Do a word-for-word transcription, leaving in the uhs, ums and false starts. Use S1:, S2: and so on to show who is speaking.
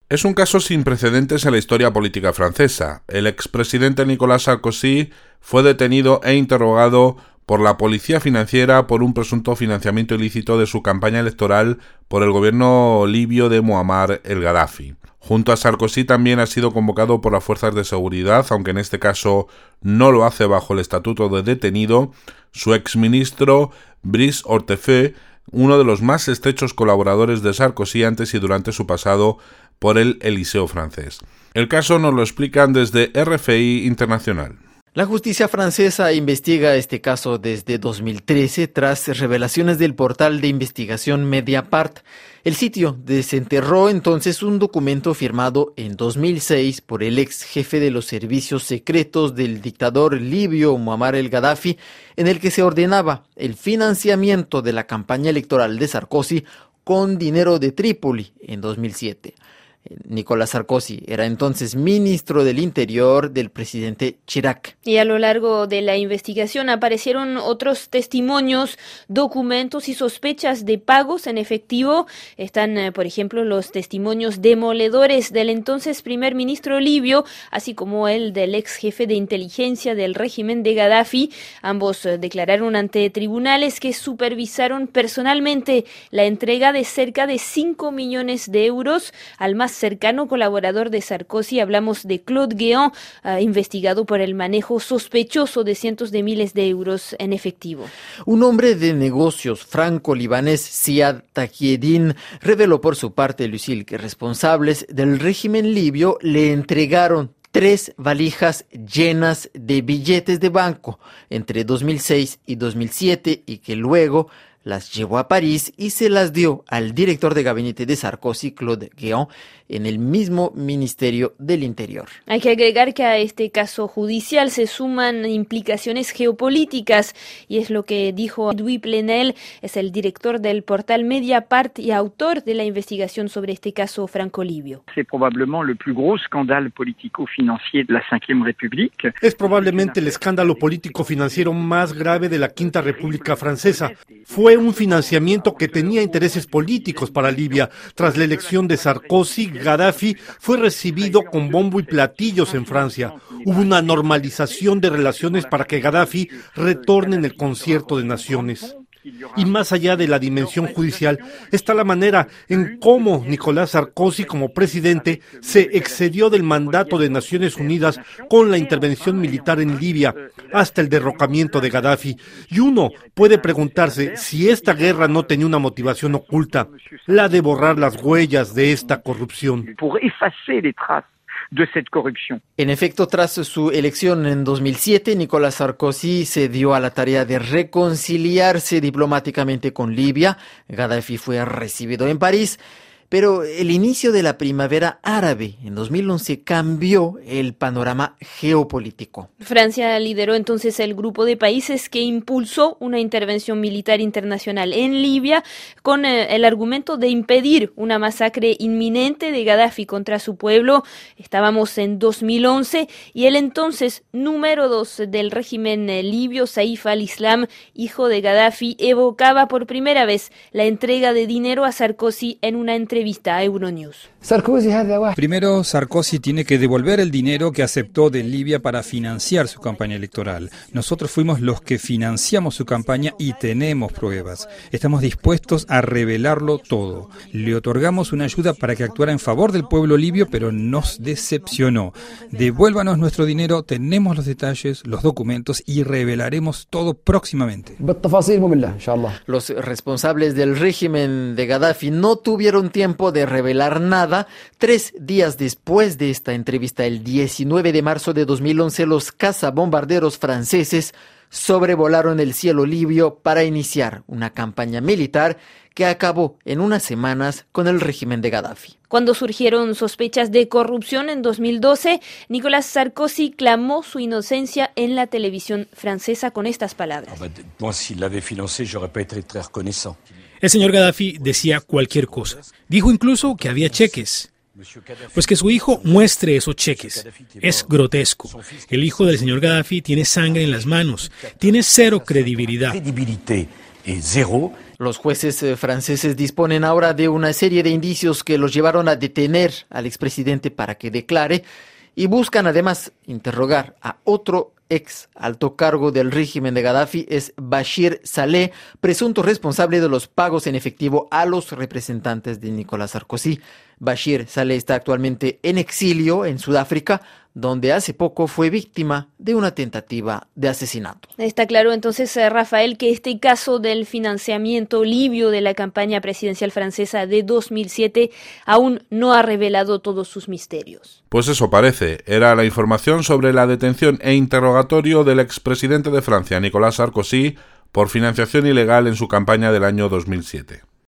S1: Es un caso sin precedentes en la historia política francesa. El expresidente Nicolas Sarkozy fue detenido e interrogado por la policía financiera por un presunto financiamiento ilícito de su campaña electoral por el gobierno libio de Muammar el-Gaddafi. Junto a Sarkozy también ha sido convocado por las fuerzas de seguridad, aunque en este caso no lo hace bajo el estatuto de detenido, su exministro Brice Hortefeux, uno de los más estrechos colaboradores de Sarkozy antes y durante su pasado por el Eliseo francés. El caso nos lo explican desde R F I Internacional.
S2: La justicia francesa investiga este caso desde dos mil trece tras revelaciones del portal de investigación Mediapart. El sitio desenterró entonces un documento firmado en dos mil seis por el ex jefe de los servicios secretos del dictador libio Muammar el-Gaddafi, en el que se ordenaba el financiamiento de la campaña electoral de Sarkozy con dinero de Trípoli en dos mil siete. Nicolas Sarkozy era entonces ministro del Interior del presidente Chirac.
S3: Y a lo largo de la investigación aparecieron otros testimonios, documentos y sospechas de pagos en efectivo. Están, por ejemplo, los testimonios demoledores del entonces primer ministro libio, así como el del ex jefe de inteligencia del régimen de Gaddafi. Ambos declararon ante tribunales que supervisaron personalmente la entrega de cerca de cinco millones de euros al más cercano colaborador de Sarkozy. Hablamos de Claude Guéant, uh, investigado por el manejo sospechoso de cientos de miles de euros en efectivo.
S2: Un hombre de negocios franco-libanés, Ziad Takieddine, reveló por su parte, Lucille, que responsables del régimen libio le entregaron tres valijas llenas de billetes de banco entre dos mil seis y dos mil siete y que luego las llevó a París y se las dio al director de gabinete de Sarkozy, Claude Guéant, en el mismo Ministerio del Interior.
S3: Hay que agregar que a este caso judicial se suman implicaciones geopolíticas y es lo que dijo Edouard Plenel, es el director del portal Mediapart y autor de la investigación sobre este caso franco-libio.
S4: Es probablemente el plus gros escándalo político-financiero de la Cinquième République.
S5: Es probablemente el escándalo político-financiero más grave de la Quinta República Francesa. Fue un financiamiento que tenía intereses políticos para Libia. Tras la elección de Sarkozy, Gaddafi fue recibido con bombo y platillos en Francia. Hubo una normalización de relaciones para que Gaddafi retorne en el concierto de naciones. Y más allá de la dimensión judicial, está la manera en cómo Nicolas Sarkozy, como presidente, se excedió del mandato de Naciones Unidas con la intervención militar en Libia, hasta el derrocamiento de Gaddafi. Y uno puede preguntarse si esta guerra no tenía una motivación oculta, la de borrar las huellas de esta corrupción.
S4: de cette corrupción.
S2: En efecto, tras su elección en dos mil siete, Nicolas Sarkozy se dio a la tarea de reconciliarse diplomáticamente con Libia. Gaddafi fue recibido en París. Pero el inicio de la primavera árabe en dos mil once cambió el panorama geopolítico.
S3: Francia lideró entonces el grupo de países que impulsó una intervención militar internacional en Libia con eh, el argumento de impedir una masacre inminente de Gaddafi contra su pueblo. Estábamos en dos mil once y el entonces número dos del régimen libio, Saif al-Islam, hijo de Gaddafi, evocaba por primera vez la entrega de dinero a Sarkozy en una entrevista a Euronews.
S6: Primero, Sarkozy tiene que devolver el dinero que aceptó de Libia para financiar su campaña electoral. Nosotros fuimos los que financiamos su campaña y tenemos pruebas. Estamos dispuestos a revelarlo todo. Le otorgamos una ayuda para que actuara en favor del pueblo libio, pero nos decepcionó. Devuélvanos nuestro dinero, tenemos los detalles, los documentos y revelaremos todo próximamente.
S2: Los responsables del régimen de Gaddafi no tuvieron tiempo de revelar nada. Tres días después de esta entrevista, el diecinueve de marzo de dos mil once, los cazabombarderos franceses sobrevolaron el cielo libio para iniciar una campaña militar que acabó en unas semanas con el régimen de Gaddafi.
S3: Cuando surgieron sospechas de corrupción en dos mil doce, Nicolas Sarkozy clamó su inocencia en la televisión francesa con estas palabras.
S7: El señor Gaddafi decía cualquier cosa. Dijo incluso que había cheques. Pues que su hijo muestre esos cheques. Es grotesco. El hijo del señor Gaddafi tiene sangre en las manos. Tiene cero credibilidad.
S2: Los jueces franceses disponen ahora de una serie de indicios que los llevaron a detener al expresidente para que declare y buscan además interrogar a otro ex alto cargo del régimen de Gaddafi, es Bashir Saleh, presunto responsable de los pagos en efectivo a los representantes de Nicolás Sarkozy. Bashir Saleh está actualmente en exilio en Sudáfrica, donde hace poco fue víctima de una tentativa de asesinato.
S3: Está claro entonces, Rafael, que este caso del financiamiento libio de la campaña presidencial francesa de dos mil siete aún no ha revelado todos sus misterios.
S1: Pues eso parece. Era la información sobre la detención e interrogatorio del expresidente de Francia, Nicolás Sarkozy, por financiación ilegal en su campaña del año dos mil siete.